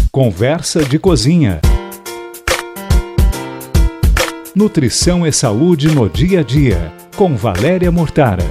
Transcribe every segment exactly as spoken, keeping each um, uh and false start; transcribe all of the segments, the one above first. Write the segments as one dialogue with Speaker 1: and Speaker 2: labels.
Speaker 1: Conversa de cozinha. Nutrição e saúde no dia a dia, com Valéria Mortara.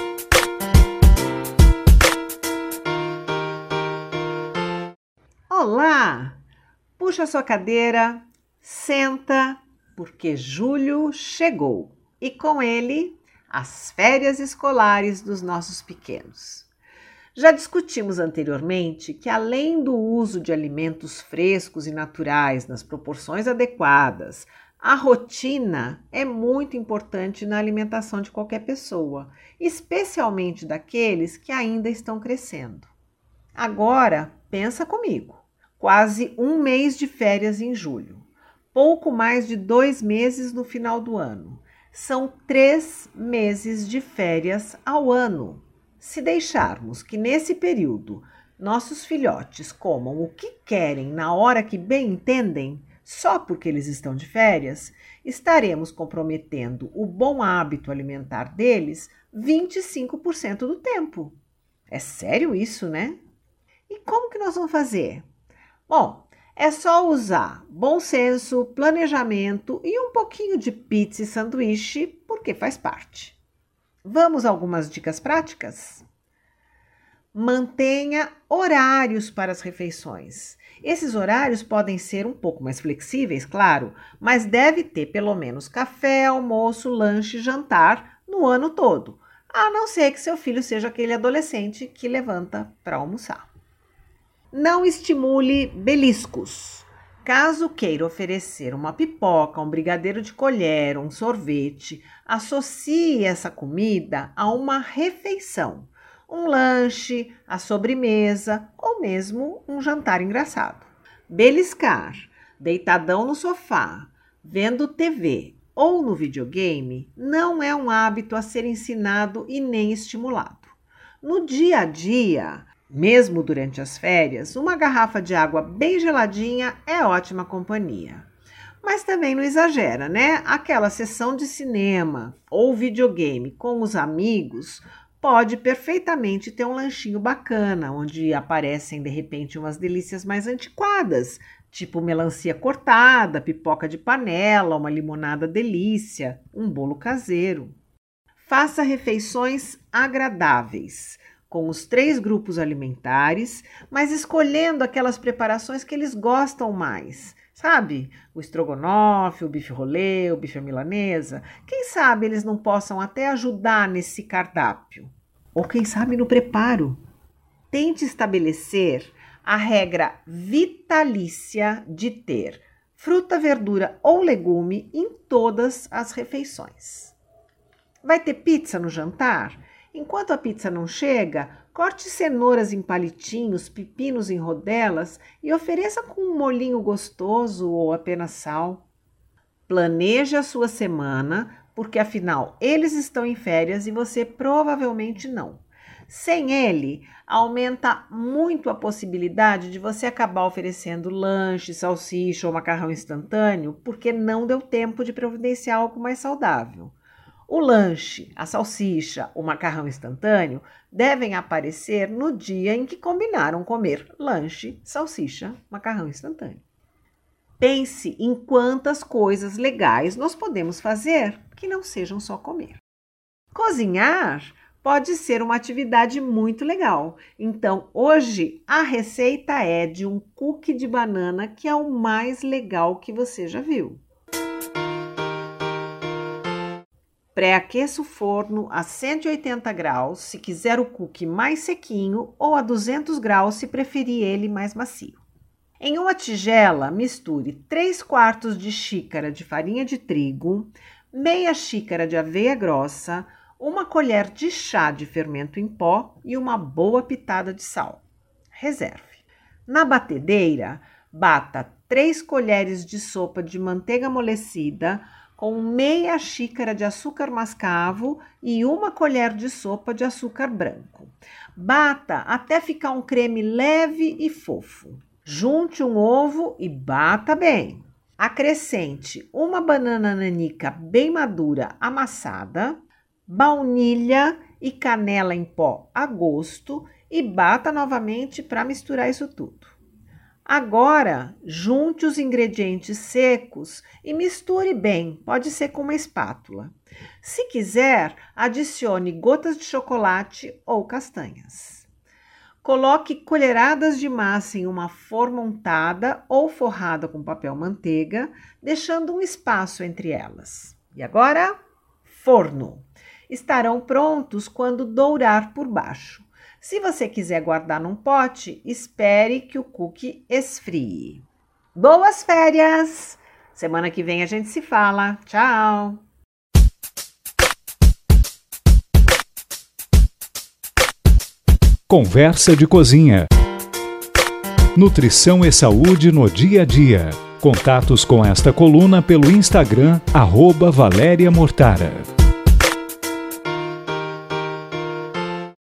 Speaker 2: Olá! Puxa sua cadeira, senta, porque julho chegou. E com ele, as férias escolares dos nossos pequenos. Já discutimos anteriormente que, além do uso de alimentos frescos e naturais nas proporções adequadas, a rotina é muito importante na alimentação de qualquer pessoa, especialmente daqueles que ainda estão crescendo. Agora, pensa comigo, quase um mês de férias em julho, pouco mais de dois meses no final do ano. São três meses de férias ao ano. Se deixarmos que nesse período nossos filhotes comam o que querem na hora que bem entendem, só porque eles estão de férias, estaremos comprometendo o bom hábito alimentar deles vinte e cinco por cento do tempo. É sério isso, né? E como que nós vamos fazer? Bom, é só usar bom senso, planejamento e um pouquinho de pizza e sanduíche, porque faz parte. Vamos a algumas dicas práticas? Mantenha horários para as refeições. Esses horários podem ser um pouco mais flexíveis, claro, mas deve ter pelo menos café, almoço, lanche e jantar no ano todo, a não ser que seu filho seja aquele adolescente que levanta para almoçar. Não estimule beliscos. Caso queira oferecer uma pipoca, um brigadeiro de colher, um sorvete, associe essa comida a uma refeição, um lanche, a sobremesa ou mesmo um jantar engraçado. Beliscar, deitadão no sofá, vendo T V ou no videogame, não é um hábito a ser ensinado e nem estimulado. No dia a dia, mesmo durante as férias, uma garrafa de água bem geladinha é ótima companhia. Mas também não exagera, né? Aquela sessão de cinema ou videogame com os amigos pode perfeitamente ter um lanchinho bacana, onde aparecem de repente umas delícias mais antiquadas, tipo melancia cortada, pipoca de panela, uma limonada delícia, um bolo caseiro. Faça refeições agradáveis com os três grupos alimentares, mas escolhendo aquelas preparações que eles gostam mais. Sabe? O estrogonofe, o bife rolê, o bife à milanesa. Quem sabe eles não possam até ajudar nesse cardápio. Ou quem sabe no preparo. Tente estabelecer a regra vitalícia de ter fruta, verdura ou legume em todas as refeições. Vai ter pizza no jantar? Enquanto a pizza não chega, corte cenouras em palitinhos, pepinos em rodelas e ofereça com um molhinho gostoso ou apenas sal. Planeje a sua semana, porque afinal eles estão em férias e você provavelmente não. Sem ele, aumenta muito a possibilidade de você acabar oferecendo lanche, salsicha ou macarrão instantâneo, porque não deu tempo de providenciar algo mais saudável. O lanche, a salsicha, o macarrão instantâneo devem aparecer no dia em que combinaram comer lanche, salsicha, macarrão instantâneo. Pense em quantas coisas legais nós podemos fazer que não sejam só comer. Cozinhar pode ser uma atividade muito legal. Então, hoje a receita é de um cookie de banana que é o mais legal que você já viu. Pré-aqueça o forno a cento e oitenta graus, se quiser o cookie mais sequinho, ou a duzentos graus, se preferir ele mais macio. Em uma tigela, misture três quartos de xícara de farinha de trigo, meia xícara de aveia grossa, uma colher de chá de fermento em pó e uma boa pitada de sal. Reserve. Na batedeira, bata três colheres de sopa de manteiga amolecida, com meia xícara de açúcar mascavo e uma colher de sopa de açúcar branco. Bata até ficar um creme leve e fofo. Junte um ovo e bata bem. Acrescente uma banana nanica bem madura amassada, baunilha e canela em pó a gosto e bata novamente para misturar isso tudo. Agora, junte os ingredientes secos e misture bem, pode ser com uma espátula. Se quiser, adicione gotas de chocolate ou castanhas. Coloque colheradas de massa em uma forma untada ou forrada com papel manteiga, deixando um espaço entre elas. E agora, forno. Estarão prontos quando dourar por baixo. Se você quiser guardar num pote, espere que o cookie esfrie. Boas férias! Semana que vem a gente se fala. Tchau!
Speaker 1: Conversa de cozinha. Nutrição e saúde no dia a dia. Contatos com esta coluna pelo Instagram, arroba Valéria Mortara.